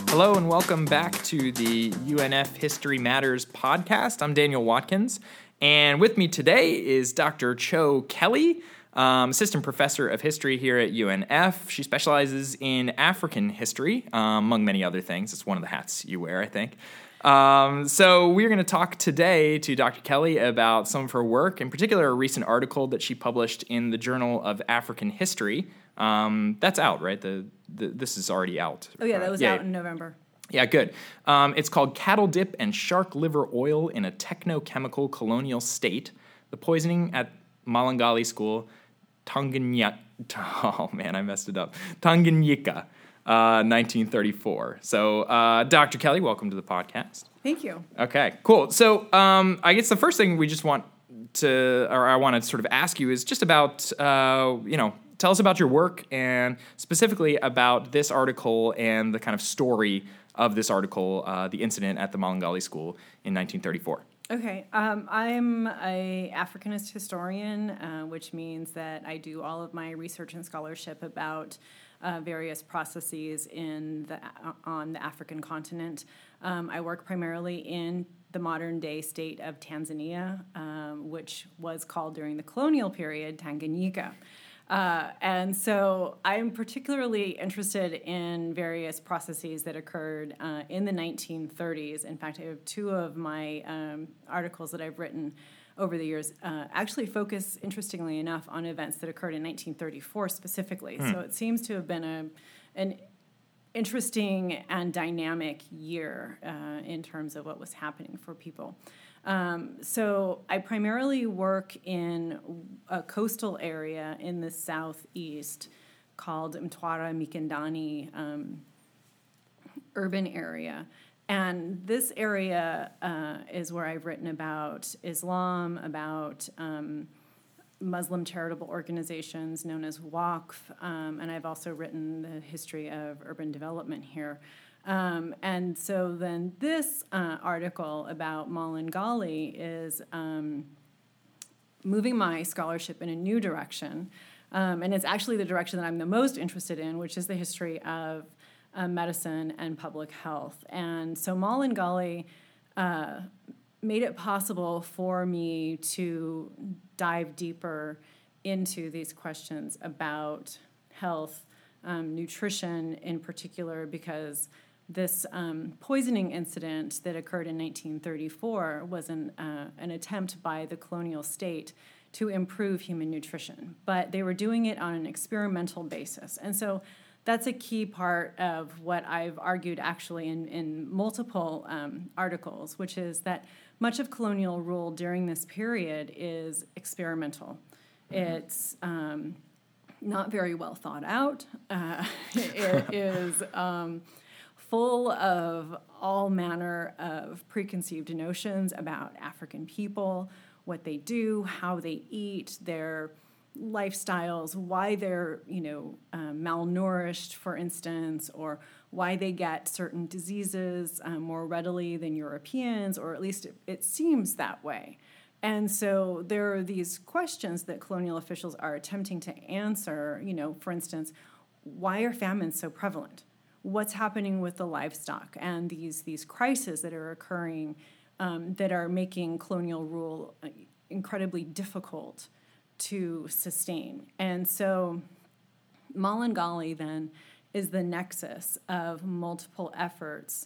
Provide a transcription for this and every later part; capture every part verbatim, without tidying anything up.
Hello and welcome back to the U N F History Matters podcast. I'm Daniel Watkins, and with me today is Doctor Cho Kelly, um, assistant professor of history here at U N F. She specializes in African history, um, among many other things. It's one of the hats you wear, I think. Um, so we're going to talk today to Doctor Kelly about some of her work, in particular a recent article that she published in the Journal of African History. Um, that's out, right? The, the this is already out. Oh yeah, that right? was yeah, out in November. Yeah, good. Um, it's called Cattle Dip and Shark Liver Oil in a Techno-Chemical Colonial State, The Poisoning at Malangali School, Tanganyika. Oh man, I messed it up. Tanganyika, uh, nineteen thirty-four. So, uh, Doctor Kelly, welcome to the podcast. Thank you. Okay, cool. So, um, I guess the first thing we just want to, or I want to sort of ask you is just about, uh, you know, tell us about your work and specifically about this article and the kind of story of this article, uh, the incident at the Malangali School in nineteen thirty-four. Okay, um, I'm a Africanist historian, uh, which means that I do all of my research and scholarship about uh, various processes in the on the African continent. Um, I work primarily in the modern-day state of Tanzania, um, which was called during the colonial period Tanganyika. Uh, and so I'm particularly interested in various processes that occurred uh, in the nineteen thirties. In fact, I have two of my um, articles that I've written over the years uh, actually focus, interestingly enough, on events that occurred in nineteen thirty-four specifically. Hmm. So it seems to have been a an interesting and dynamic year uh, in terms of what was happening for people. Um, so I primarily work in a coastal area in the southeast called Mtwara Mikindani um, urban area. And this area uh, is where I've written about Islam, about um, Muslim charitable organizations known as Waqf, um, and I've also written the history of urban development here. Um, and so then this uh, article about Malangali is um, moving my scholarship in a new direction. Um, and it's actually the direction that I'm the most interested in, which is the history of uh, medicine and public health. And so Malangali uh, made it possible for me to dive deeper into these questions about health, um, nutrition in particular, because this um, poisoning incident that occurred in nineteen thirty-four was an, uh, an attempt by the colonial state to improve human nutrition, but they were doing it on an experimental basis. And so that's a key part of what I've argued actually in, in multiple um, articles, which is that much of colonial rule during this period is experimental. Mm-hmm. It's um, not very well thought out. Uh, it is... Um, full of all manner of preconceived notions about African people, what they do, how they eat, their lifestyles, why they're, you know, um, malnourished, for instance, or why they get certain diseases um, more readily than Europeans, or at least it, it seems that way. And so there are these questions that colonial officials are attempting to answer, you know, for instance, why are famines so prevalent? What's happening with the livestock and these these crises that are occurring um, that are making colonial rule incredibly difficult to sustain. And so Malangali then is the nexus of multiple efforts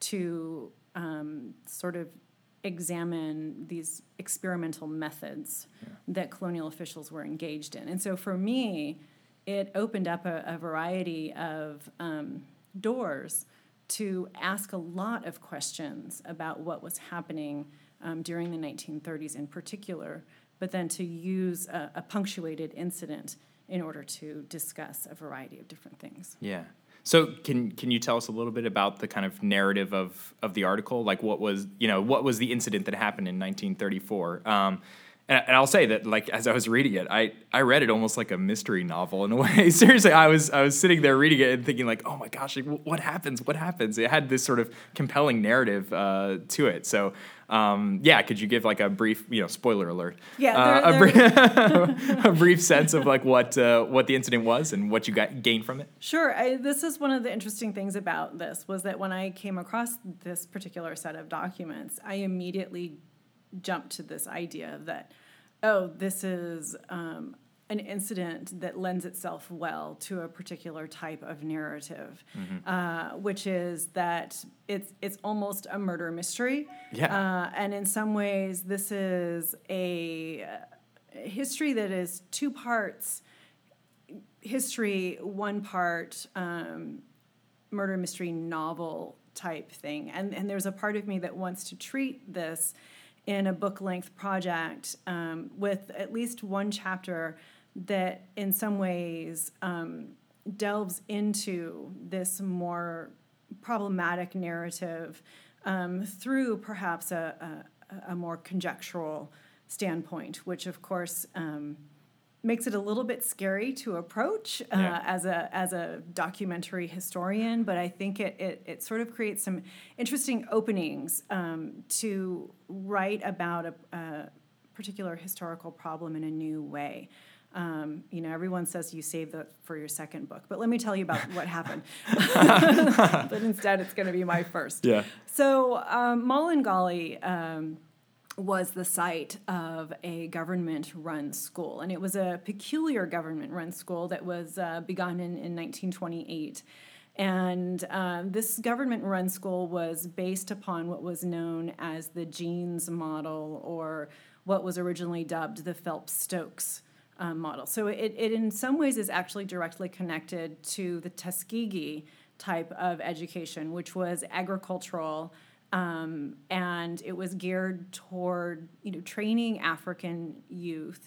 to um, sort of examine these experimental methods yeah. that colonial officials were engaged in. And so for me, it opened up a, a variety of um, doors to ask a lot of questions about what was happening um, during the nineteen thirties in particular, but then to use a, a punctuated incident in order to discuss a variety of different things. Yeah. So can can you tell us a little bit about the kind of narrative of, of the article? Like what was, you know, what was the incident that happened in nineteen thirty-four? Um, And, and I'll say that, like, as I was reading it, I, I read it almost like a mystery novel in a way. Seriously, I was I was sitting there reading it and thinking, like, oh my gosh, like, what happens? What happens? It had this sort of compelling narrative uh, to it. So, um, yeah, could you give like a brief, you know, spoiler alert? Yeah, uh, they're, a, brief, a brief sense of like what uh, what the incident was and what you got gained from it. Sure. I, this is one of the interesting things about this was that when I came across this particular set of documents, I immediately jumped to this idea that, oh, this is um, an incident that lends itself well to a particular type of narrative, mm-hmm. uh, which is that it's it's almost a murder mystery. Yeah. Uh, and in some ways, this is a, a history that is two parts history, one part um, murder mystery novel type thing. And, and there's a part of me that wants to treat this in a book-length project um, with at least one chapter that in some ways um, delves into this more problematic narrative um, through perhaps a, a, a more conjectural standpoint, which of course um, makes it a little bit scary to approach uh, yeah. as a as a documentary historian, but I think it it, it sort of creates some interesting openings um, to write about a, a particular historical problem in a new way. Um, you know, everyone says you save that for your second book, but let me tell you about what happened. But instead, it's going to be my first. Yeah. So um, Mullingally um, was the site of a government-run school, and it was a peculiar government-run school that was uh, begun in, in nineteen twenty-eight. And um, this government-run school was based upon what was known as the Jeans model, or what was originally dubbed the Phelps-Stokes uh, model. So it, it, in some ways, is actually directly connected to the Tuskegee type of education, which was agricultural. Um, and it was geared toward, you know, training African youth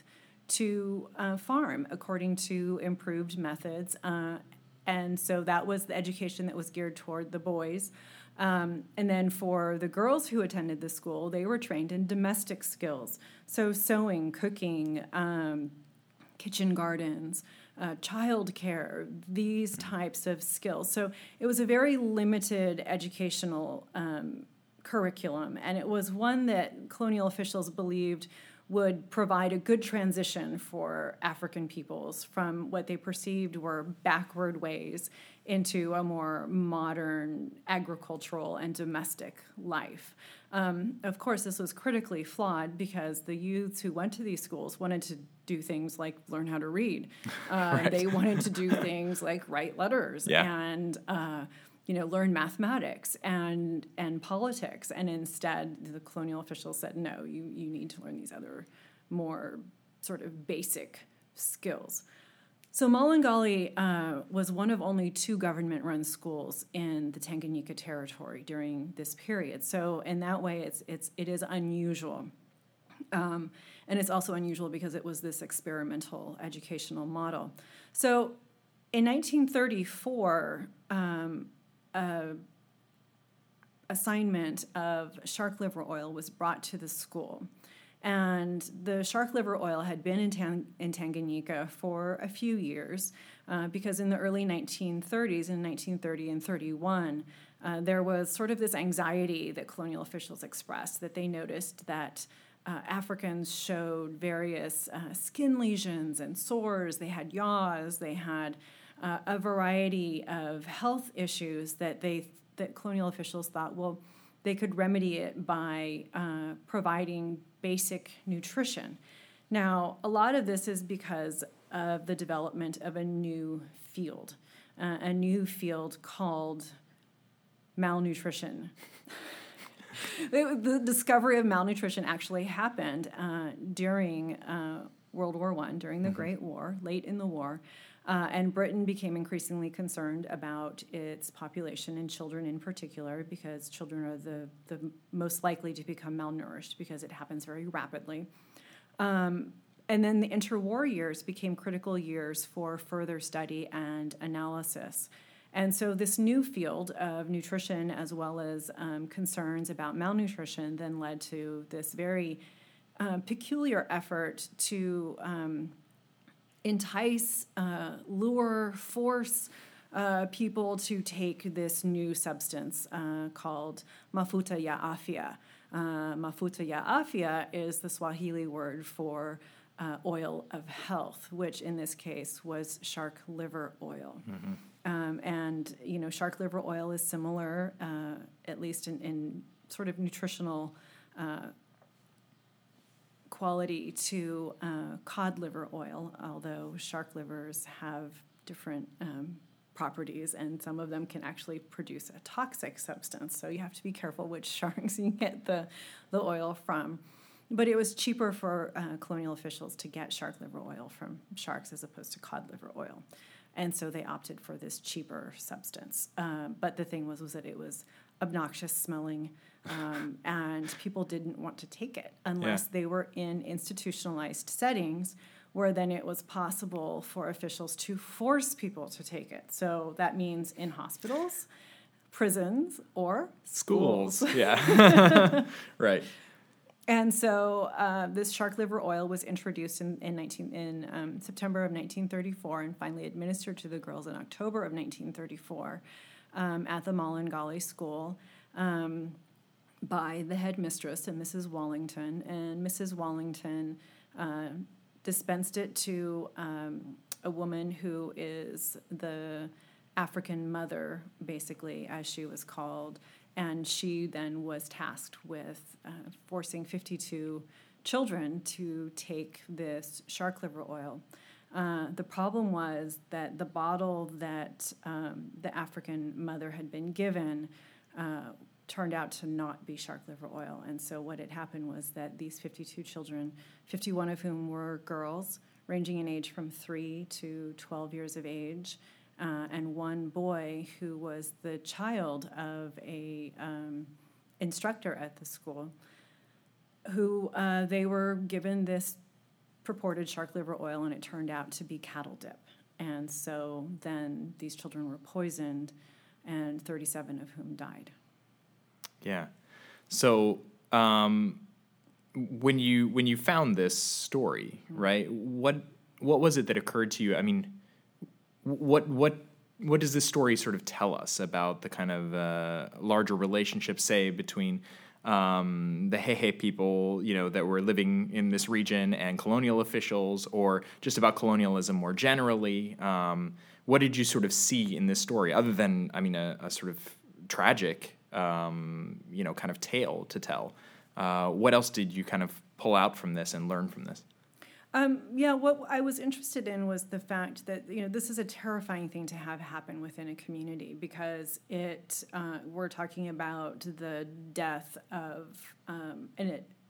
to uh, farm according to improved methods. Uh, and so that was the education that was geared toward the boys. Um, and then for the girls who attended the school, they were trained in domestic skills. So sewing, cooking, um, kitchen gardens, uh, child care, these types of skills. So it was a very limited educational um curriculum, and it was one that colonial officials believed would provide a good transition for African peoples from what they perceived were backward ways into a more modern agricultural and domestic life. Um, of course, this was critically flawed because the youths who went to these schools wanted to do things like learn how to read. Uh, right. They wanted to do things like write letters yeah. and uh, you know, learn mathematics and and politics, and instead the colonial officials said, no, you, you need to learn these other more sort of basic skills. So Mullingally uh, was one of only two government-run schools in the Tanganyika Territory during this period. So in that way, it's it's it is unusual. Um, and it's also unusual because it was this experimental educational model. So in nineteen thirty-four, um, Uh, assignment of shark liver oil was brought to the school. And the shark liver oil had been in, Tang- in Tanganyika for a few years uh, because in the early nineteen thirties, in nineteen thirty and thirty-one, uh, there was sort of this anxiety that colonial officials expressed, that they noticed that uh, Africans showed various uh, skin lesions and sores. They had yaws. They had Uh, a variety of health issues that they that colonial officials thought, well, they could remedy it by uh, providing basic nutrition. Now, a lot of this is because of the development of a new field, uh, a new field called malnutrition. the, the discovery of malnutrition actually happened uh, during uh, World War One, during the mm-hmm. Great War, late in the war. Uh, and Britain became increasingly concerned about its population and children in particular, because children are the, the most likely to become malnourished because it happens very rapidly. Um, and then the interwar years became critical years for further study and analysis. And so this new field of nutrition, as well as um, concerns about malnutrition, then led to this very uh, peculiar effort to um, entice, uh, lure, force uh, people to take this new substance uh, called mafuta ya afya. Uh, mafuta ya afya is the Swahili word for uh, oil of health, which in this case was shark liver oil. Mm-hmm. Um, and, you know, shark liver oil is similar, uh, at least in, in sort of nutritional uh, quality to uh, cod liver oil, although shark livers have different um, properties, and some of them can actually produce a toxic substance. So you have to be careful which sharks you get the, the oil from. But it was cheaper for uh, colonial officials to get shark liver oil from sharks as opposed to cod liver oil. And so they opted for this cheaper substance. Uh, but the thing was, was that it was obnoxious smelling, um, and people didn't want to take it unless yeah. they were in institutionalized settings where then it was possible for officials to force people to take it. So that means in hospitals, prisons, or schools. Schools, yeah. Right. And so uh, this shark liver oil was introduced in, in, nineteen, in um, September of nineteen thirty-four and finally administered to the girls in October of nineteen thirty-four um, at the Mullingally School um, by the headmistress, and Missus Wallington. And Missus Wallington uh, dispensed it to um, a woman who is the African mother, basically, as she was called. And she then was tasked with uh, forcing fifty-two children to take this shark liver oil. Uh, the problem was that the bottle that um, the African mother had been given uh, turned out to not be shark liver oil. And so what had happened was that these fifty-two children, fifty-one of whom were girls, ranging in age from three to twelve years of age, Uh, and one boy who was the child of a um, instructor at the school, who uh, they were given this purported shark liver oil, and it turned out to be cattle dip. And so then these children were poisoned, and thirty-seven of whom died. Yeah. So um, when you when you found this story, mm-hmm. right? What what was it that occurred to you? I mean. What what what does this story sort of tell us about the kind of uh, larger relationship, say, between um, the Hehe people, you know, that were living in this region and colonial officials, or just about colonialism more generally? Um, what did you sort of see in this story, other than, I mean, a, a sort of tragic, um, you know, kind of tale to tell? Uh, what else did you kind of pull out from this and learn from this? Um, yeah, what I was interested in was the fact that, you know, this is a terrifying thing to have happen within a community, because it uh, we're talking about the death of um, an,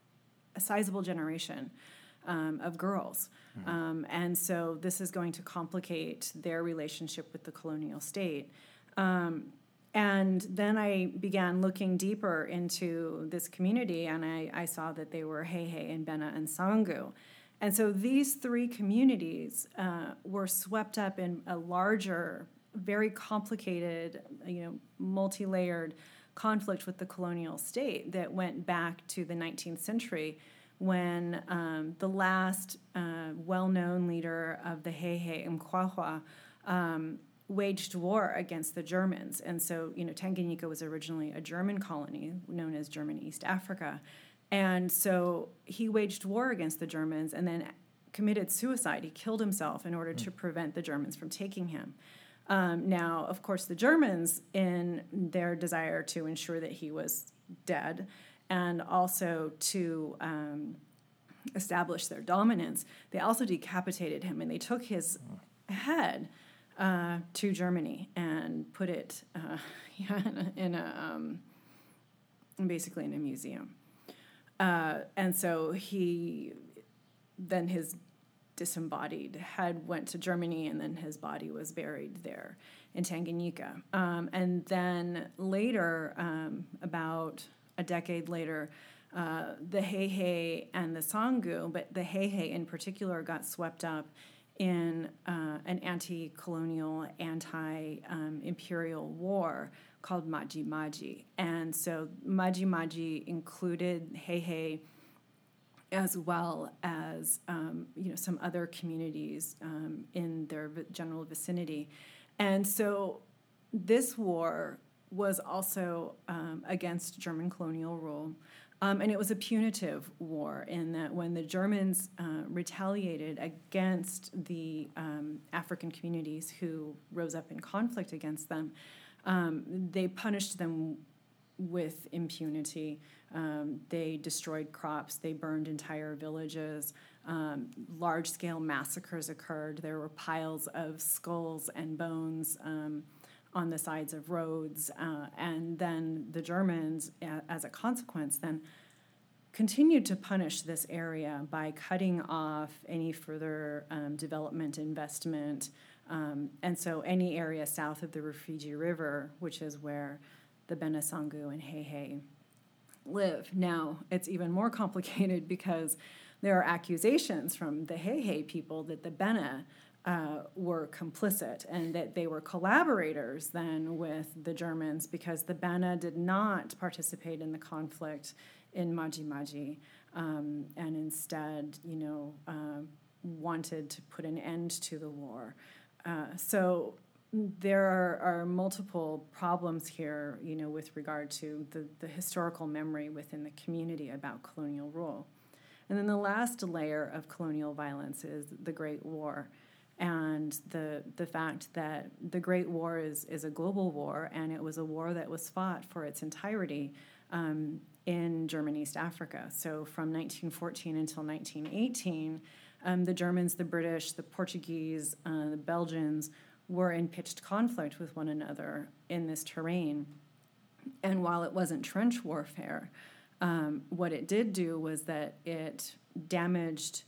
a sizable generation um, of girls. Mm-hmm. Um, and so this is going to complicate their relationship with the colonial state. Um, and then I began looking deeper into this community, and I, I saw that they were Hehe and Bena and Sangu. And so these three communities uh, were swept up in a larger, very complicated, you know, multi-layered conflict with the colonial state that went back to the nineteenth century, when um, the last uh, well-known leader of the Hehe, Mkwawa, um, waged war against the Germans. And so, you know, Tanganyika was originally a German colony known as German East Africa. And so he waged war against the Germans and then committed suicide. He killed himself in order to prevent the Germans from taking him. Um, now, of course, the Germans, in their desire to ensure that he was dead and also to um, establish their dominance, they also decapitated him, and they took his head uh, to Germany and put it uh, yeah, in a, in a um, basically in a museum. Uh, and so he, then his disembodied head went to Germany, and then his body was buried there in Tanganyika. Um, and then later, um, about a decade later, uh, the Hehe and the Sangu, but the Hehe in particular, got swept up in uh, an anti-colonial, anti-imperial um, war called Maji Maji. And so Maji Maji included Hehe as well as um, you know some other communities um, in their general vicinity. And so this war was also um, against German colonial rule. Um, and it was a punitive war in that when the Germans uh, retaliated against the um, African communities who rose up in conflict against them, um, they punished them with impunity. Um, they destroyed crops, they burned entire villages, um, large-scale massacres occurred. There were piles of skulls and bones um, on the sides of roads, uh, and then the Germans, a- as a consequence, then continued to punish this area by cutting off any further um, development investment. Um, and so any area south of the Rufiji River, which is where the Bena Sangu and Hehe live. Now, it's even more complicated because there are accusations from the Hehe people that the Bena uh, were complicit and that they were collaborators then with the Germans because the Bena did not participate in the conflict in Maji Maji um, and instead, you know, uh, wanted to put an end to the war. Uh, so there are, are multiple problems here, you know, with regard to the, the historical memory within the community about colonial rule. And then the last layer of colonial violence is the Great War, and the the fact that the Great War is, is a global war, and it was a war that was fought for its entirety um, in German East Africa. So from nineteen fourteen until nineteen eighteen, um, the Germans, the British, the Portuguese, uh, the Belgians were in pitched conflict with one another in this terrain. And while it wasn't trench warfare, um, what it did do was that it damaged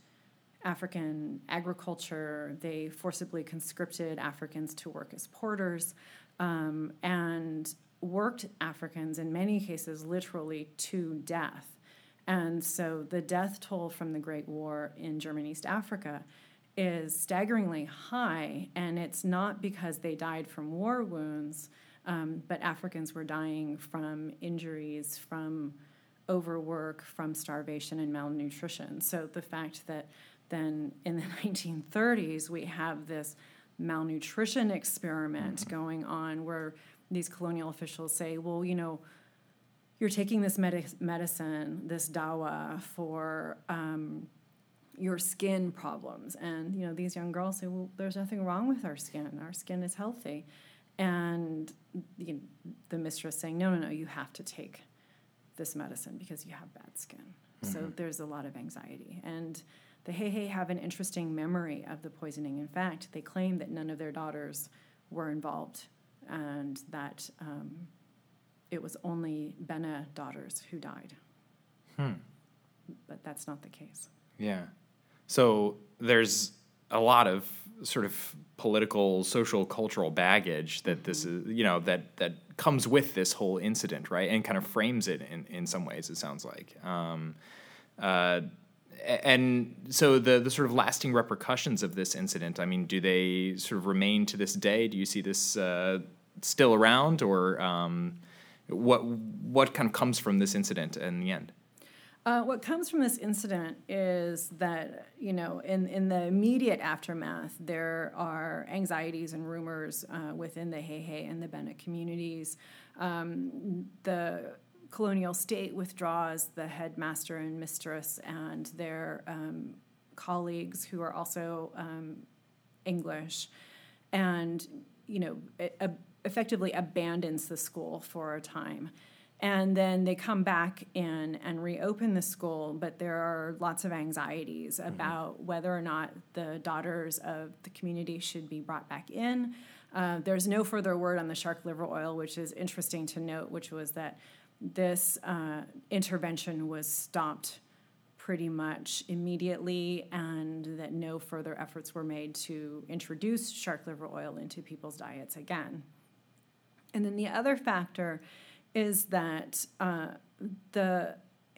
African agriculture. They forcibly conscripted Africans to work as porters um, and worked Africans, in many cases, literally to death. And so the death toll from the Great War in German East Africa is staggeringly high, and it's not because they died from war wounds, um, but Africans were dying from injuries, from overwork, from starvation and malnutrition. So the fact that then in the nineteen thirties we have this malnutrition experiment mm-hmm. going on where these colonial officials say, well, you know, you're taking this med- medicine, this dawa, for um, your skin problems. And, you know, these young girls say, well, there's nothing wrong with our skin. Our skin is healthy. And you know, the mistress saying, no, no, no, you have to take this medicine because you have bad skin. Mm-hmm. So there's a lot of anxiety. And the Hehe have an interesting memory of the poisoning. In fact, they claim that none of their daughters were involved and that um, it was only Bena daughters who died. Hmm. But that's not the case. Yeah. So there's a lot of sort of political, social, cultural baggage that this is, you know, that, that comes with this whole incident, right? And kind of frames it in, in some ways, it sounds like. Um, uh, and so the, the sort of lasting repercussions of this incident, I mean, do they sort of remain to this day? Do you see this uh, still around, or um, what what kind of comes from this incident in the end? Uh, what comes from this incident is that, you know, in, in the immediate aftermath, there are anxieties and rumors uh, within the Hehe and the Bena communities. Um, the colonial state withdraws the headmaster and mistress and their um, colleagues who are also um, English, and, you know, it, uh, effectively abandons the school for a time. And then they come back in and reopen the school, but there are lots of anxieties mm-hmm. about whether or not the daughters of the community should be brought back in. Uh, there's no further word on the shark liver oil, which is interesting to note, which was that this uh, intervention was stopped pretty much immediately, and that no further efforts were made to introduce shark liver oil into people's diets again. And then the other factor is that uh, the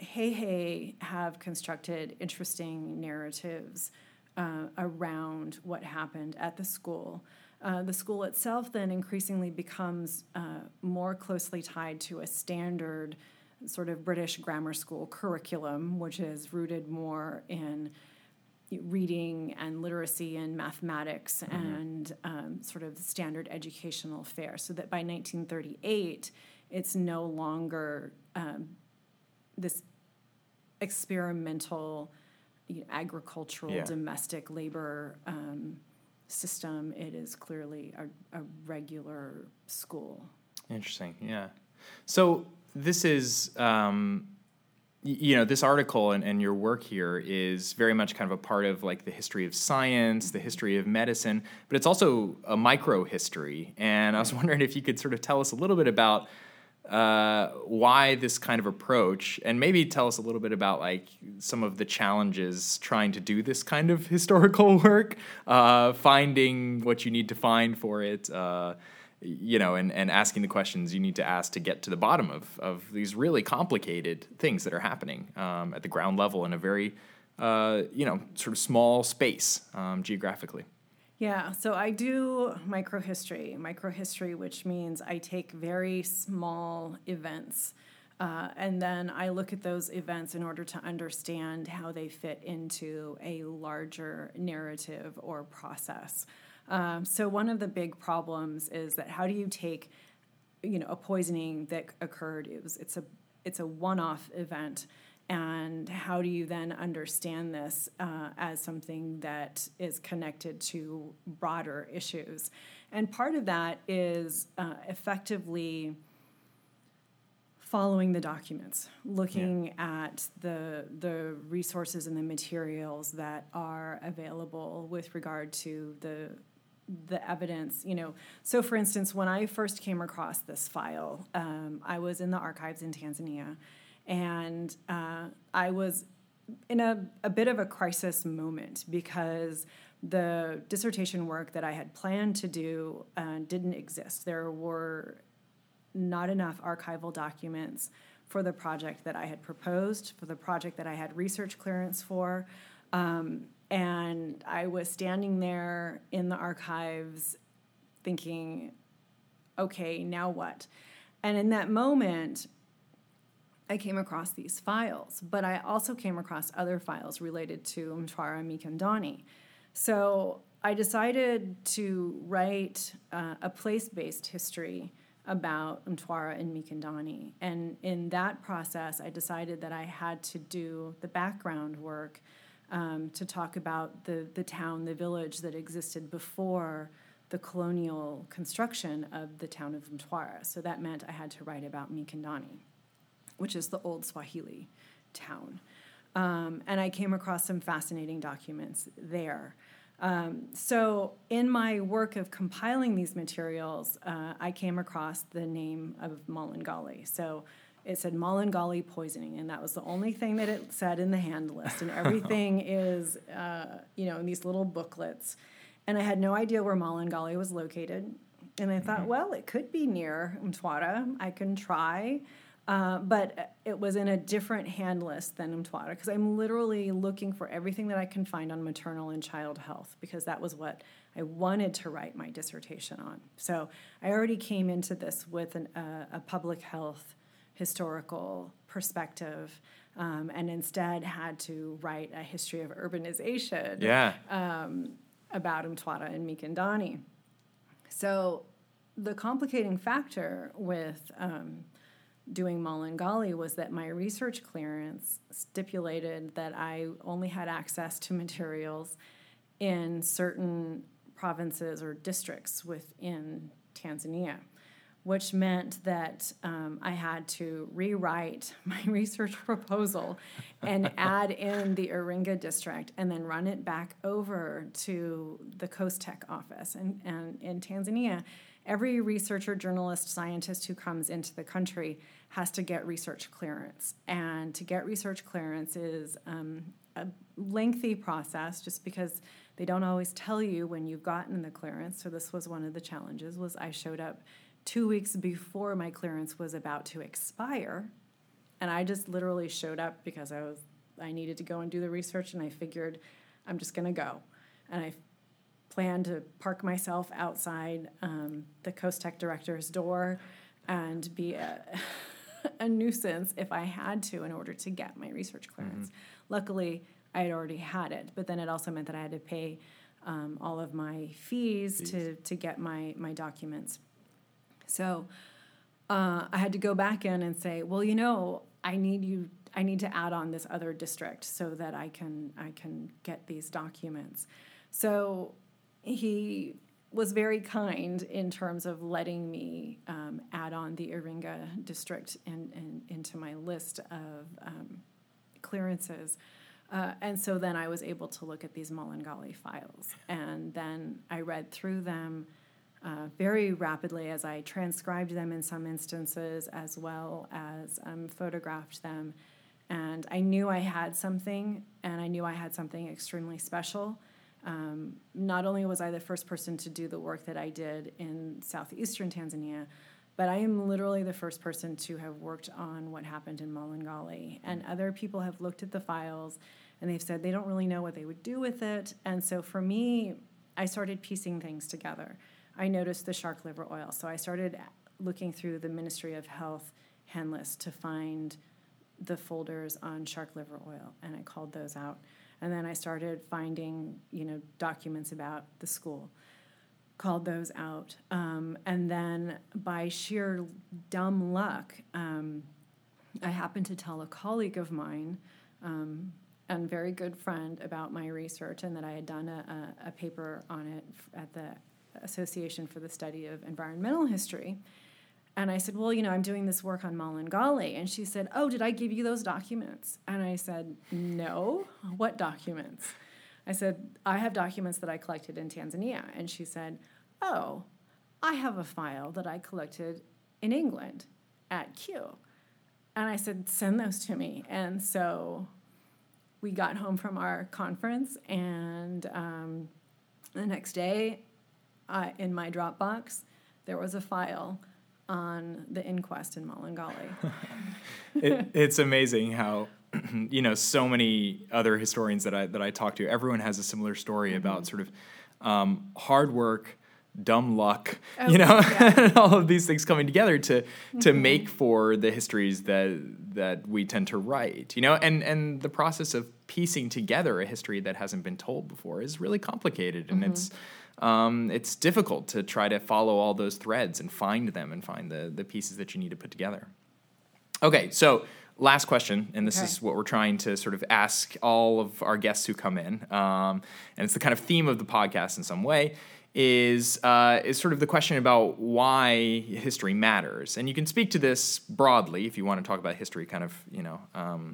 Hehe have constructed interesting narratives uh, around what happened at the school. Uh, the school itself then increasingly becomes uh, more closely tied to a standard sort of British grammar school curriculum, which is rooted more in reading and literacy and mathematics mm-hmm. and um, sort of standard educational fare, so that by nineteen thirty-eight, it's no longer um, this experimental you know, agricultural yeah. domestic labor um, system. It is clearly a, a regular school. Interesting, yeah. So this is... Um You know, this article and, and your work here is very much kind of a part of like the history of science, the history of medicine, but it's also a micro history. And I was wondering if you could sort of tell us a little bit about uh, why this kind of approach, and maybe tell us a little bit about like some of the challenges trying to do this kind of historical work, uh, finding what you need to find for it, uh, you know, and, and asking the questions you need to ask to get to the bottom of, of these really complicated things that are happening um, at the ground level in a very, uh, you know, sort of small space um, geographically. Yeah, so I do microhistory, microhistory, which means I take very small events uh, and then I look at those events in order to understand how they fit into a larger narrative or process. Um, so one of the big problems is that how do you take, you know, a poisoning that occurred? It was it's a it's a one-off event, and how do you then understand this uh, as something that is connected to broader issues? And part of that is uh, effectively following the documents, looking yeah. at the the resources and the materials that are available with regard to the the evidence, you know. So for instance, when I first came across this file, um, I was in the archives in Tanzania, and uh, I was in a, a bit of a crisis moment because the dissertation work that I had planned to do uh, didn't exist. There were not enough archival documents for the project that I had proposed, for the project that I had research clearance for. Um, And I was standing there in the archives thinking, okay, now what? And in that moment, I came across these files, but I also came across other files related to Mtwara Mikandani. So I decided to write uh, a place-based history about Mtwara and Mikandani. And in that process, I decided that I had to do the background work Um, to talk about the, the town, the village that existed before the colonial construction of the town of Mtwara. So that meant I had to write about Mikandani, which is the old Swahili town. Um, and I came across some fascinating documents there. Um, so in my work of compiling these materials, uh, I came across the name of Malangali. So it said Malangali poisoning, and that was the only thing that it said in the hand list. And everything is, uh, you know, in these little booklets. And I had no idea where Malangali was located. And I thought, well, it could be near Mtwara. I can try. Uh, but it was in a different hand list than Mtwara, because I'm literally looking for everything that I can find on maternal and child health, because that was what I wanted to write my dissertation on. So I already came into this with an, uh, a public health historical perspective, um, and instead had to write a history of urbanization yeah. um, about Mtwara and Mikandani. So the complicating factor with um, doing Malangali was that my research clearance stipulated that I only had access to materials in certain provinces or districts within Tanzania, which meant that um, I had to rewrite my research proposal and add in the Iringa district and then run it back over to the Coast Tech office. And, and in Tanzania, every researcher, journalist, scientist who comes into the country has to get research clearance. And to get research clearance is um, a lengthy process, just because they don't always tell you when you've gotten the clearance. So this was one of the challenges, was I showed up two weeks before my clearance was about to expire, and I just literally showed up because I was I needed to go and do the research, and I figured I'm just going to go. And I planned to park myself outside um, the Coast Tech director's door and be a a nuisance if I had to in order to get my research clearance. Mm-hmm. Luckily, I had already had it, but then it also meant that I had to pay um, all of my fees, fees. to to get my my documents. So uh, I had to go back in and say, well, you know, I need you. I need to add on this other district so that I can I can get these documents. So he was very kind in terms of letting me um, add on the Iringa district in, in, into my list of um, clearances. Uh, and so then I was able to look at these Mullingali files. And then I read through them uh, very rapidly as I transcribed them in some instances, as well as um, photographed them. And I knew I had something, and I knew I had something extremely special. Um, not only was I the first person to do the work that I did in southeastern Tanzania, but I am literally the first person to have worked on what happened in Mullingali. And other people have looked at the files, and they've said they don't really know what they would do with it. And so for me, I started piecing things together. I noticed the shark liver oil, so I started looking through the Ministry of Health hen list to find the folders on shark liver oil, and I called those out. And then I started finding, you know, documents about the school, called those out. Um, and then by sheer dumb luck, um, I happened to tell a colleague of mine, um, and very good friend, about my research and that I had done a, a, a paper on it at the Association for the Study of Environmental History. And I said, well, you know, I'm doing this work on Mullingali. And she said, oh, did I give you those documents? And I said, no. What documents? I said, I have documents that I collected in Tanzania. And she said, oh, I have a file that I collected in England at Kew. And I said, send those to me. And so we got home from our conference, and um, the next day, uh, in my Dropbox, there was a file on the inquest in Mullingali. it, it's amazing how, you know, so many other historians that I that I talk to, everyone has a similar story mm-hmm. about sort of um, hard work, dumb luck, oh, you know, yeah. all of these things coming together to mm-hmm. to make for the histories that that we tend to write, you know, and and the process of piecing together a history that hasn't been told before is really complicated, and mm-hmm. it's. Um, it's difficult to try to follow all those threads and find them and find the, the pieces that you need to put together. Okay, so last question, and this okay. is what we're trying to sort of ask all of our guests who come in, um, and it's the kind of theme of the podcast in some way, is uh, is sort of the question about why history matters. And you can speak to this broadly if you want to talk about history kind of, you know, um,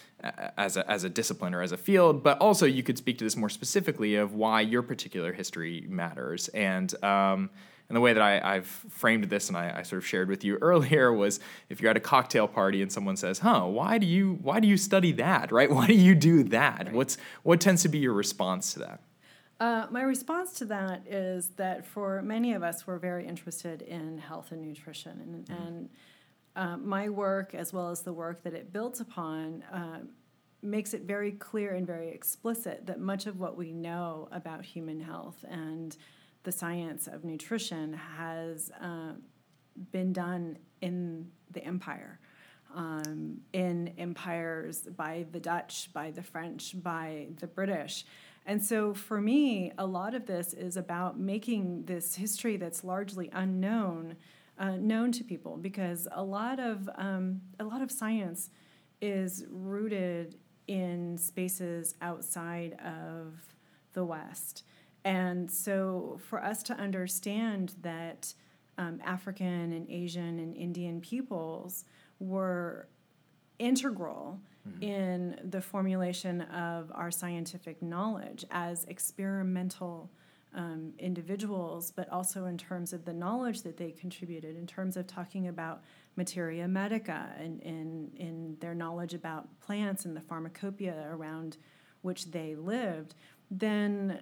as a, as a discipline or as a field, but also you could speak to this more specifically of why your particular history matters. And um, and the way that I, I've framed this, and I, I sort of shared with you earlier, was if you're at a cocktail party and someone says, "Huh, why do you why do you study that? Right? Why do you do that?" Right. What's what tends to be your response to that? Uh, my response to that is that for many of us, we're very interested in health and nutrition, and mm-hmm. and. Uh, my work, as well as the work that it builds upon, uh, makes it very clear and very explicit that much of what we know about human health and the science of nutrition has uh, been done in the empire, um, in empires by the Dutch, by the French, by the British. And so for me, a lot of this is about making this history that's largely unknown Uh, known to people, because a lot of um, a lot of science is rooted in spaces outside of the West, and so for us to understand that um, African and Asian and Indian peoples were integral mm-hmm. in the formulation of our scientific knowledge as experimental Um, individuals, but also in terms of the knowledge that they contributed, in terms of talking about materia medica and in, in their knowledge about plants and the pharmacopoeia around which they lived, then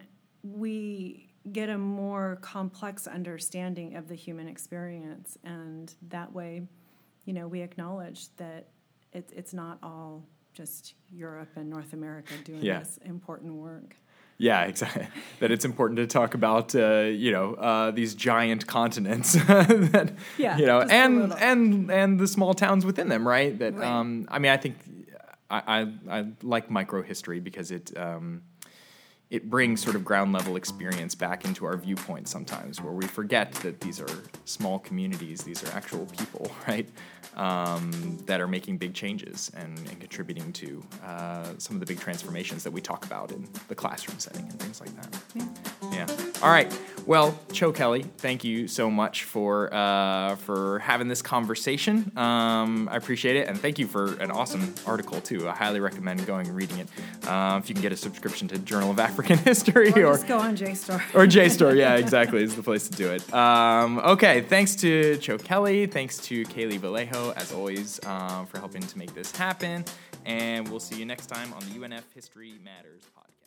we get a more complex understanding of the human experience. And that way, you know, we acknowledge that it, it's not all just Europe and North America doing yeah. this important work. Yeah, exactly. That it's important to talk about, uh, you know, uh, these giant continents, that, Yeah, you know, just a and little. and and the small towns within them, right? That, Right. um, I mean, I think I I, I like microhistory because it. Um, It brings sort of ground level experience back into our viewpoint sometimes, where we forget that these are small communities, these are actual people, right, um, that are making big changes and, and contributing to uh, some of the big transformations that we talk about in the classroom setting and things like that. Yeah. Yeah. All right. Well, Cho Kelly, thank you so much for uh, for having this conversation. Um, I appreciate it, and thank you for an awesome article too. I highly recommend going and reading it. Uh, if you can get a subscription to Journal of African History, Or or just go on JSTOR. or JSTOR, yeah, exactly, is the place to do it. Um, okay, thanks to Cho Kelly, thanks to Kaylee Vallejo, as always, um, for helping to make this happen, and we'll see you next time on the U N F History Matters podcast.